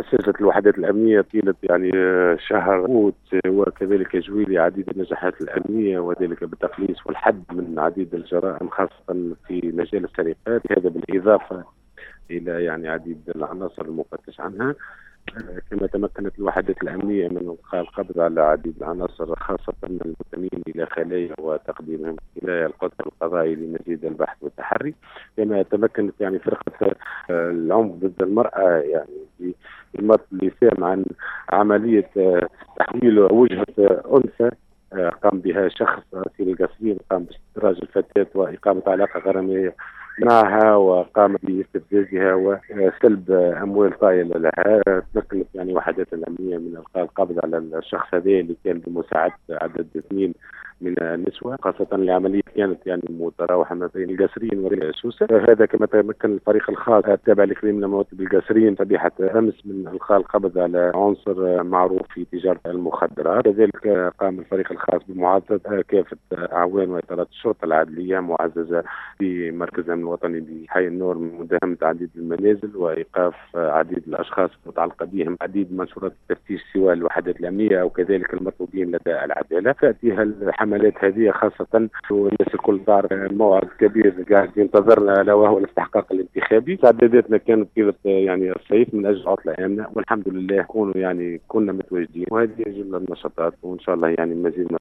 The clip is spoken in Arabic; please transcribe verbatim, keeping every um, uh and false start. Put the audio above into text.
سجلت الوحدات الأمنية طيلة يعني شهر أوت وكذلك جويلي عديد النجاحات الأمنية، وذلك بالتقليص والحد من عديد الجرائم خاصة في مجال السرقات، هذا بالإضافة إلى يعني عديد العناصر المفتش عنها. كما تمكنت الوحدات الأمنية من إلقاء القبض على عديد العناصر خاصة من المنتمين إلى خلايا وتقديمهم إلى القطر القضائي لمزيد البحث والتحري. كما تمكنت يعني فرقة العنف ضد المرأة يعني المطلب اللي سام عن عملية تحويل وجهة أنثى قام بها شخص أسير القصرين، قام باستدراج الفتاة وإقامة علاقة غرامية معها وقام باستفزازها وسلب اموال طائله لها. تمكنت يعني وحدات الامنيه من القاء القبض على الشخص هذا اللي كان بمساعده عدد اثنين من النسوة، خاصة العملية كانت يعني متراوحة ما بين القصرين والسوسة. هذا كما تمكن الفريق الخاص التابع لكريم المواطن بالقصرين صبيحة أمس من إلقاء القبض على عنصر معروف في تجارة المخدرات. كذلك قام الفريق الخاص بمعاضدة كافة أعوان وإطارات الشرطة العدلية معززة في مركز الأمن الوطني بحي النور من مداهمة عديد المنازل وإيقاف عديد الأشخاص المتعلقة بهم عديد منشورات التفتيش سواء الوحدات الأمنية أو كذلك المطلوبين لدى العدالة. تأتيها الحملات هذه خاصة والناس الكل تعرف موعد كبير قاعد ينتظرنا الا وهو الاستحقاق الانتخابي. استعداداتنا كانت طيلة يعني الصيف من اجل عطلة امنة، والحمد لله كونوا يعني كنا متواجدين، وهذه جملة النشاطات وان شاء الله يعني مزيد من